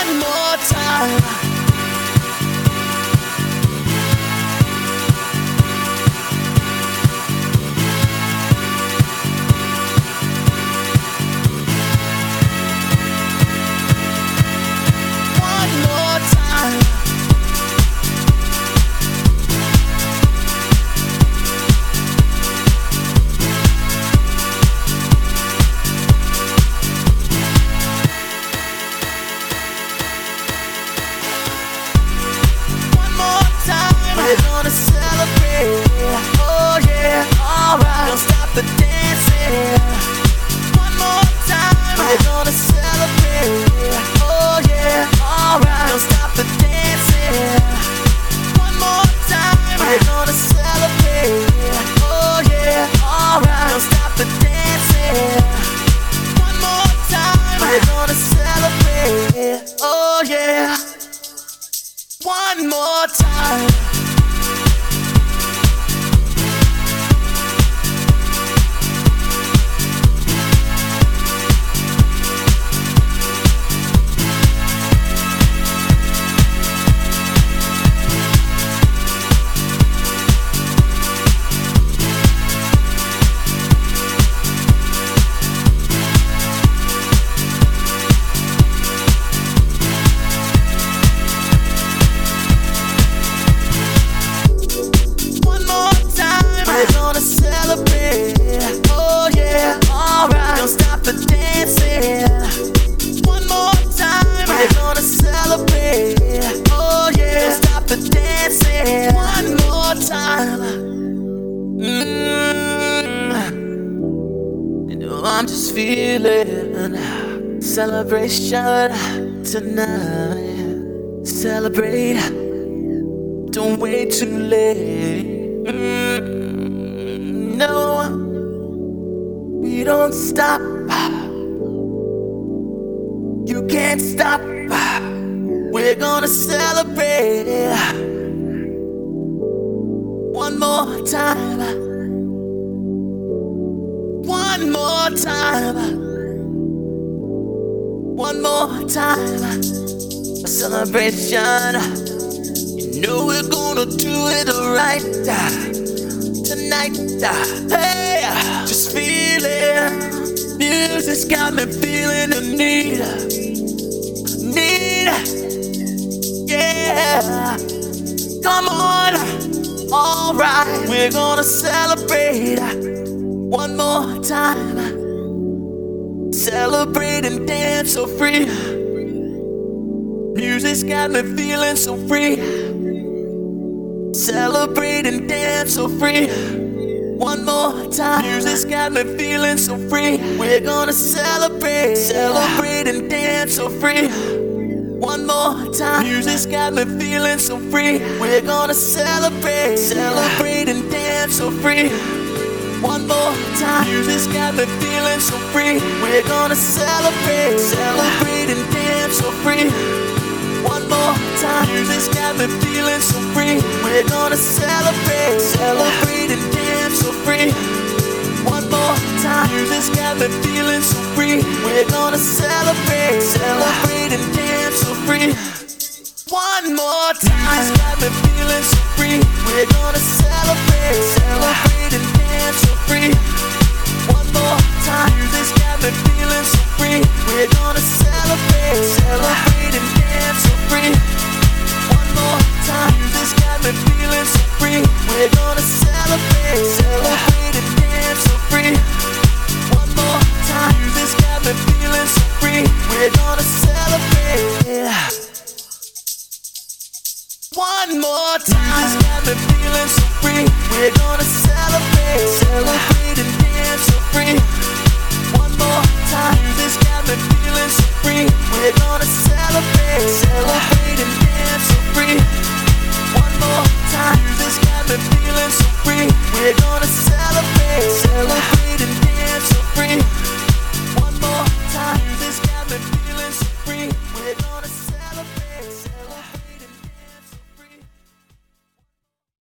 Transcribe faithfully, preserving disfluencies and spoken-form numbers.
One more time. One more time. We're gonna celebrate, oh yeah, alright. Don't stop the dancing. One more time. We're gonna celebrate, oh yeah, alright. Don't stop the dancing. One more time. We're gonna celebrate, oh yeah, alright. Don't stop the dancing. One more time. We're gonna celebrate, oh yeah. One more time. We're gonna celebrate, oh yeah, alright. Don't stop the dancing. One more time. We're gonna celebrate, oh yeah. Don't stop the dancing. One more time. Mm-hmm. You know I'm just feeling celebration tonight. Celebrate, don't wait too late. Mm, no, we don't stop. You can't stop. We're gonna celebrate one more time. One more time. One more time. A celebration. You know we're gonna do it right tonight. Hey, just feeling. Music's got me feeling the need. Need. Yeah. Come on. Alright. We're gonna celebrate one more time. Celebrate and dance so free. Music's got me feeling so free. Celebrate and dance so free. One more time. Music's got me feeling so free. We're gonna celebrate. Celebrate and dance so free. One more time. Music's got me feeling so free. We're gonna celebrate. Celebrate and dance so free. One more time. Music's got me feeling so free. We're gonna celebrate. Celebrate and dance so free. One more time. Music's got me feeling so free. We're gonna celebrate. Celebrate and dance so free. One more time. Music's got me feeling so free. We're gonna celebrate. Celebrate and dance so free. One more time. Music's got me feeling so free. We're gonna celebrate. Celebrate and dance so free. One more time. Music's got me feeling so free. We're gonna celebrate. Celebrate and dance so free. One more time. Music's got me feeling so free. We're gonna celebrate. Celebrate and dance so free. One more time. Music's got me feeling so free. We're gonna celebrate. One more time. Music's got me feeling so free. We're gonna celebrate. Celebrate and dance so free. One more time. Music's got me feeling so free. We're gonna celebrate.